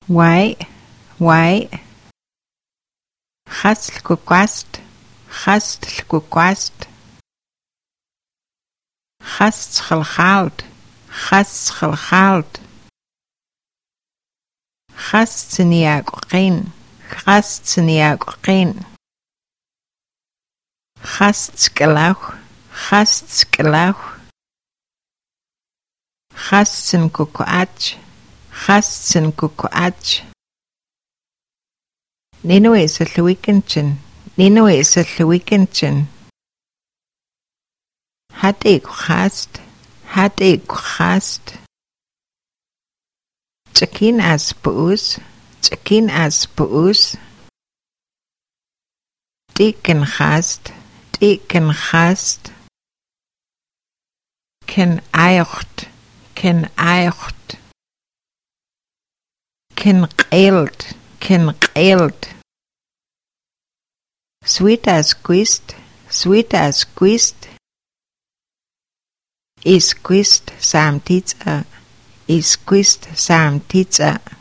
Why? Hasl kukwast. Hast gelhaald. Hast niaquin. Hast gelauch. Hasten kukuach. Nino is a Llwycynchen. Had ik gehast. Chakin as puus. Diken gast. Ken eicht. Ken qeilt. Sweet as quist. Is quist samtitsa.